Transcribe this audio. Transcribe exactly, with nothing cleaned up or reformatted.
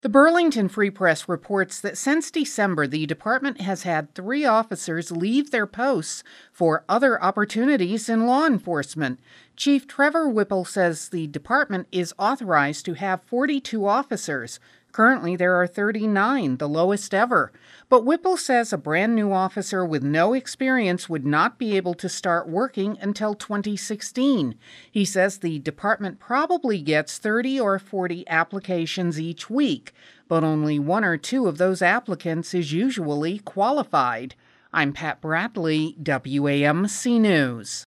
The Burlington Free Press reports that since December, the department has had three officers leave their posts for other opportunities in law enforcement. Chief Trevor Whipple says the department is authorized to have forty-two officers. Currently, there are thirty-nine, the lowest ever. But Whipple says a brand new officer with no experience would not be able to start working until twenty sixteen. He says the department probably gets thirty or forty applications each week, but only one or two of those applicants is usually qualified. I'm Pat Bradley, W A M C News.